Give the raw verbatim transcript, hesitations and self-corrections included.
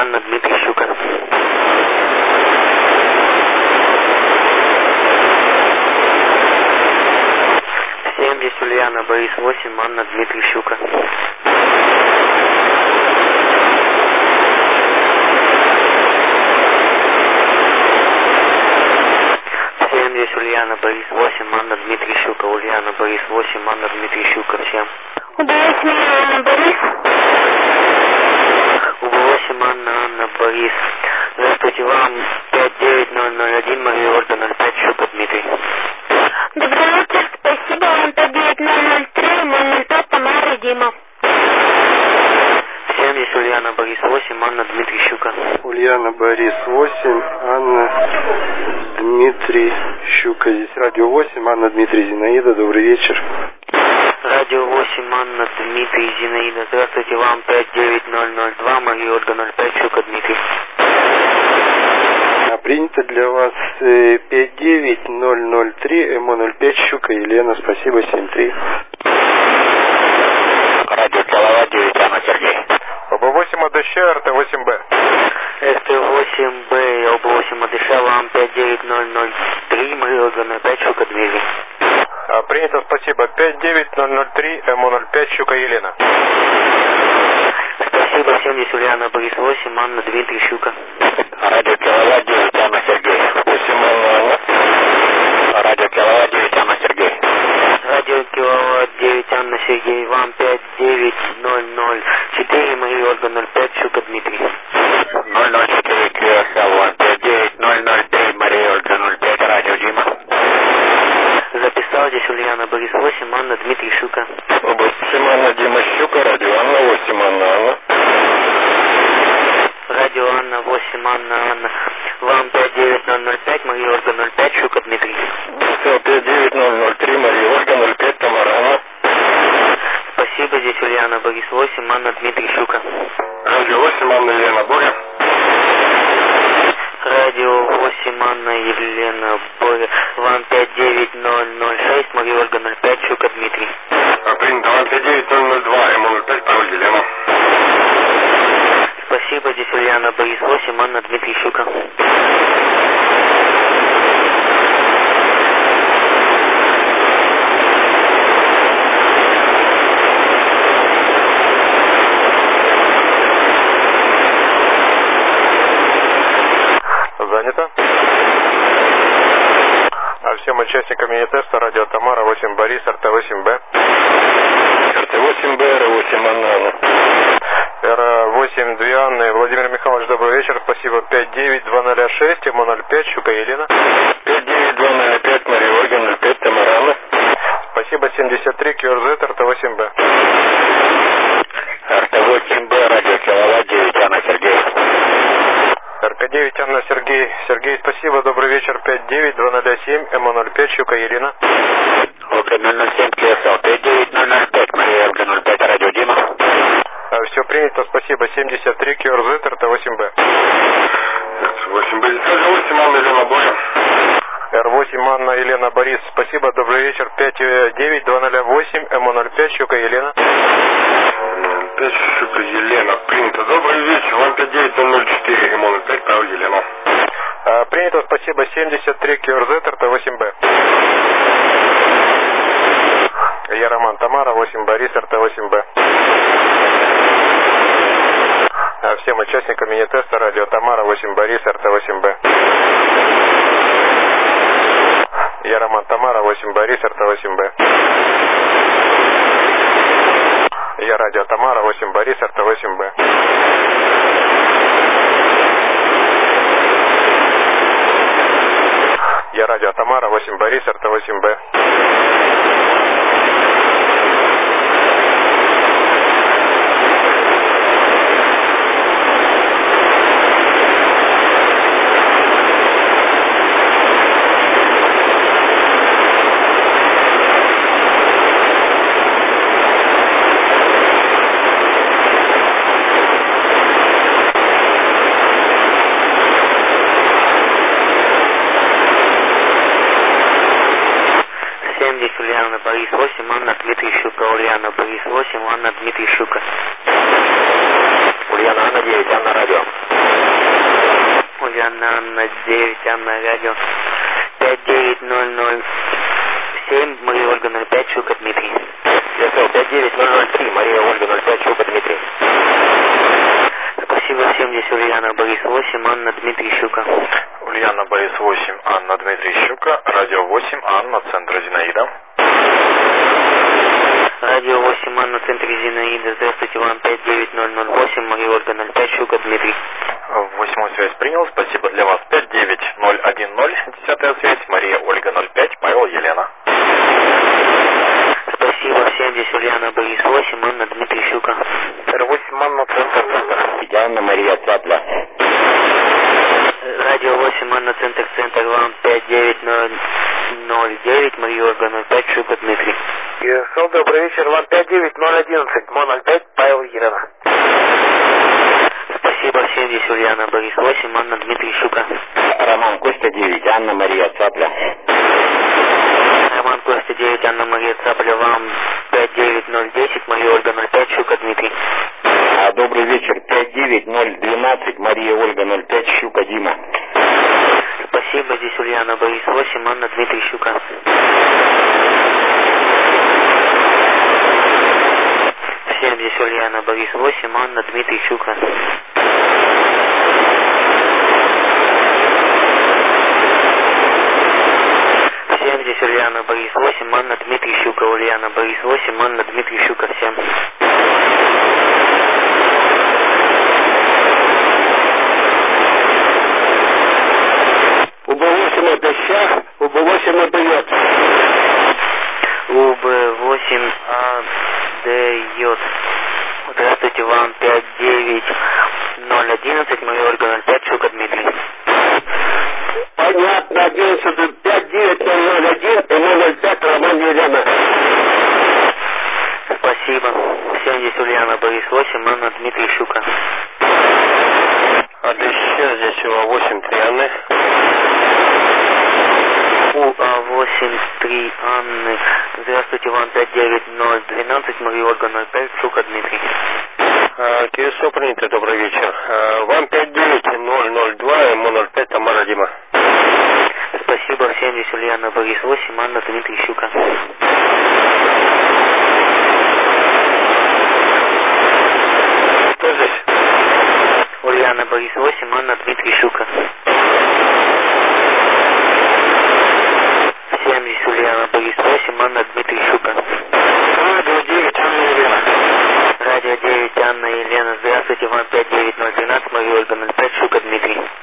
Анна, Дмитрий, Щука. семь, здесь Ульяна, Борис, восемь, Анна, Дмитрий, Щука. семь, здесь Ульяна, Борис, восемь, Анна, Дмитрий, Щука. Ульяна, Борис, восемь, Анна, Дмитрий, Щука. Всем. восемь, Анна, Борис. восемь, Анна, Анна, Борис. Здравствуйте, вам пять девять ноль ноль один, Мария Орда, ноль пять, Щука, Дмитрий. Добрый вечер, спасибо, вам пять девять ноль ноль три, ноль пять, Тамара, Дима. семь, здесь Ульяна, Борис, восемь, Анна, Дмитрий, Щука. Ульяна, Борис, восемь, Анна, Дмитрий, Щука. Здесь радио восемь, Анна, Дмитрий, Зинаида. Добрый вечер. Радио восемь, Анна, Дмитрий, Зинаида. Здравствуйте, вам пять девять ноль ноль два, Мария Ольга, ноль пять, Щука, Дмитрий. А принято для вас пять девять ноль ноль три, ЭМО ноль пять, Щука, Елена. Спасибо, семь три. Радио Киловатт девять, Анна, Сергей. ОБ восемь АДШ, РТ восемь Б. РТ восемь Б, ОБ восемь АДШ, вам пять девять ноль ноль три, Мария Ольга, ноль пять, Щука, Дмитрий. А, принято, спасибо. пять девять ноль ноль три, ЭМО ноль пять, Щука, Елена. Спасибо, семь, здесь Ульяна, Борис, восемь, Анна, Дмитрий, Щука. Радио Киловатт девять, Анна, Сергей. восемь, Анна. Радио Киловатт девять, Анна, Сергей. Радио Киловатт девять, Анна, Сергей, вам пять девять ноль ноль четыре, Мария Ольга, ноль пять, Щука, Дмитрий. ноль ноль четыре, Киосава, пять девять ноль ноль три, Мария Ольга, ноль пять, радио Дима. Записал, здесь Ульяна, Борис, восемь, Анна, Дмитрий, Щука. восемь, Анна, Дима, Щука, радио Анна, восемь, Анна, Анна. Радио Анна, восемь, Анна, Анна. Вам пять девять ноль ноль пять, Мария Ольга, ноль пять, Щука, Дмитрий. Все, пять девять ноль ноль три, Мария Ольга, ноль пять, Тамара, Анна. Спасибо, здесь Ульяна, Борис, восемь, Анна, Дмитрий, Щука. Радио восемь, Анна, Елена, Боря. Радио восемь, Анна, Елена, Боря. Вам пять девять ноль ноль шесть, Мария Ольга, ноль пять, Щука, Дмитрий. А принято, вам пять девять ноль ноль два, ЭМО ноль пять, пароль Елена. Спасибо, здесь Ульяна, Борис, восемь, Анна, Дмитрий, Щука. Занято. А всем участникам мини-теста радио Тамара, восемь Борис, РТ восемь Б. РТ восемь Б, Р восемь, Анна, Анна. Р восемь, две Анны. Владимир Михайлович, добрый вечер. Спасибо. пять девять два ноль шесть, ЭМО ноль пять, Щука, Елена. пять девять два ноль пять, Мария Ольга, ноль пять, Тамара, Анна. Спасибо. семьдесят три, КЮРЗ, РТ восемь Б. РТ восемь Б, радио Киловатт девять, Анна, Сергей. РК девять, Анна, Сергей. Сергей, спасибо. Добрый вечер. пять девять два ноль семь, ЭМО ноль пять, Щука, Елена. ОК ноль ноль семь, КСЛ, пять девять ноль ноль пять, Мария Ольга, ноль пять, радио Дима. А, все принято. Спасибо. семьдесят три, КЮРЗ, РТ восемь Б. восемь Б, радио восемь, Анна, Елена, Боря. Р восемь, Анна, Елена, Борис. Спасибо. Добрый вечер. пять девять два ноль восемь, ЭМО ноль пять, Щука, Елена. пять, Щука, Елена. Принято. Добрый вечер. Вам пять девять ноль ноль четыре, ЭМО ноль пять, пароль Елена. А, принято. Спасибо. семьдесят три, КЮРЗ, РТ восемь Б. Я Роман, Тамара, восемь Борис, РТ восемь Б. А, всем участникам мини-теста радио Тамара, восемь Борис, РТ восемь Б. Я Роман, Тамара, восемь Борис, РТ восемь Б. Я радио Тамара, восемь Борис, РТ восемь Б. Я радио Тамара, восемь Борис, РТ восемь Б. Ульяна, Борис, восемь, Анна, Дмитрий, Щука. Ульяна, Борис, восемь, Анна, Дмитрий, Щука. Ульяна, Анна, девять, Анна, радио. Анна, Анна девять, Анна радио пять девять ноль ноль семь, Мария Ольга ноль пять, Щука Дмитрий. Я пять девять ноль ноль три, Мария Ольга ноль пять, Щука Дмитрий. Спасибо, семьдесят, Ульяна, Борис восемь, Анна, Дмитрий, Щука. Ульяна, Борис восемь, Анна, Дмитрий, Щука. Радио восемь, Анна, центр Зинаида. Радио восемь, Анна, центр Зинаида. Здравствуйте, вам пять девять ноль ноль восемь, Мария Ольга ноль пять, Щука Дмитрий. Восьмую связь принял, спасибо для вас. пять девять ноль один ноль, десятая связь, Мария Ольга ноль пять, Павел, Елена. Спасибо, семьдесят, Ульяна, Борис восемь, Анна, Дмитрий, Щука. восемь, Анна, центр, центр. Анна, Мария Цапля. Радио восемь, Анна, центр, центр, вам пять девять ноль ноль девять, Мария Ольга ноль пять, Щука Дмитрий. Ярослав, добрый вечер, вам пять девять ноль одиннадцать, Мо ноль пять, Павел, Елена. Спасибо, семьдесят, Ульяна, Борис восемь, Анна, Дмитрий, Щука. Роман Костя девять, Анна, Мария Цапля. Роман Костя девять, Анна, Мария Цапля, вам пять девять ноль десять, Мария Ольга ноль пять, Щука Дмитрий. А, добрый вечер, пять девять ноль двенадцать, Мария Ольга ноль пять, Щука Дима. Спасибо, здесь Ульяна, Борис восемь, Анна, Дмитрий, Щука. семьдесят, Ульяна, Борис восемь, Анна, Дмитрий, Щука. семьдесят, Ульяна, Борис восемь, Анна, Дмитрий, Щука. Ульяна, Борис восемь, Анна, Дмитрий, Щука. Всем. У Б восемь отдыхах, у Б восемь отдает. У Б восемь отдает. Здравствуйте, вам пять девять ноль одиннадцать, Мария Ольга ноль пять, Щука Дмитрий. Понятно, одиннадцать, пять девять ноль ноль один и ноль ноль пять, Роман Елена. Спасибо. семьдесят, Ульяна, Борис восемь, Анна, Дмитрий, Щука. А еще здесь у восемь, три Анны. У А восемь три Анны. Здравствуйте, вам пять девять ноль двенадцать, Мария Ольга ноль пять, Щука Дмитрий. А, КСО принято, добрый вечер. А, вам пять девять ноль ноль два, ему ноль пять, Тамара Дима. Спасибо, семьдесят, Ульяна, Борис восемь, Анна, Дмитрий, Щука. Кто здесь? Ульяна, Борис восемь, Анна, Дмитрий, Щука. семьдесят, Ульяна, Борис восемь, Анна, Дмитрий, Щука. Радио девять, Анна, Елена. Радио девять, Анна, Елена. Здравствуйте, вам пять девять ноль двенадцать, Мария Ольга ноль пять, Щука Дмитрий.